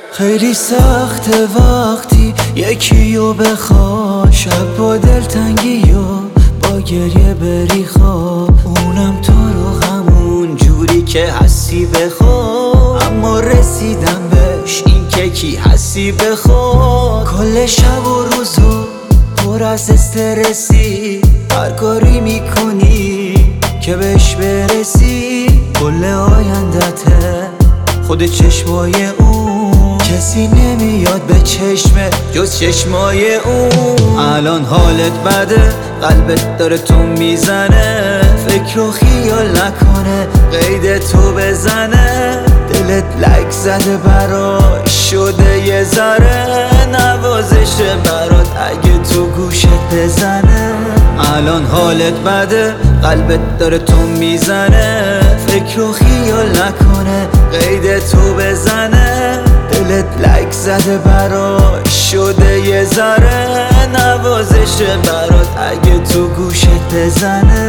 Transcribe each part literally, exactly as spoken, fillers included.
خیلی سخت وقتی یکیو بخوا، شب با دلتنگی و با گریه بری خواب، اونم تو رو همون جوری که هستی بخواد. اما رسیدم بهش این که کی هستی بخواد. کل شب و روزو پر از استرسی، هر کاری میکنی که بهش برسی. کل آیندته خود چشمای اون، کسی نمیاد به چشمه جز چشمای اون. الان حالت بده، قلبت داره تو میزنه، فکر و خیال نکنه قید تو بزنه. دلت لک زده برای شده یه ذره، نوازشه برات اگه تو گوشت بزنه. الان حالت بده، قلبت داره تو میزنه، فکر و خیال نکنه قید تو بزنه. دلت لک زده برای شده یه ذره، نوازشه برات اگه تو گوشت بزنه.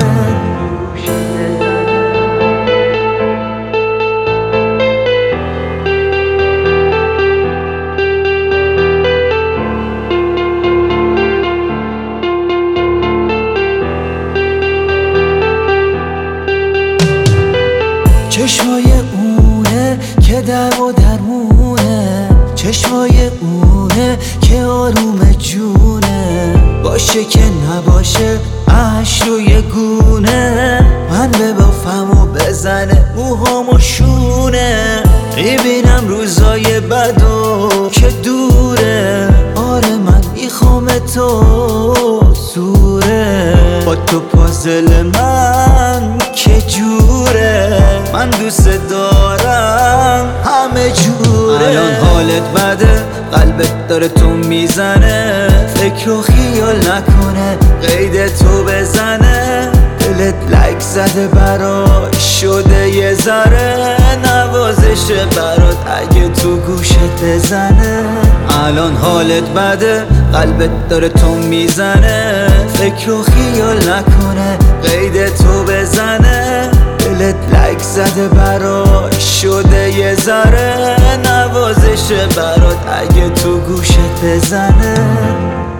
چشمای اونه که در و درمونه، چشمای اونه که آروم جونه. باشه که نباشه اش روی گونه، من به بافم و بزنه موهامو شونه. میبینم روزای بدو که دوره، آره من میخوام تو سوره. با تو پازل من که جوره، من دوست دارم همه جوره. الان حالت بده، قلبت داره تو میزنه، فکر و خیال نکنه قید تو بزنه. دلت لک زده برای شده یه ذره، نوازشه برات اگه تو گوشت بزنه. الان حالت بده، قلبت داره تو میزنه، فکر و خیال نکنه قید تو بزنه. دلت لک زده برای شده یه ذره، نوازشه برات اگه تو گوشت بزنه.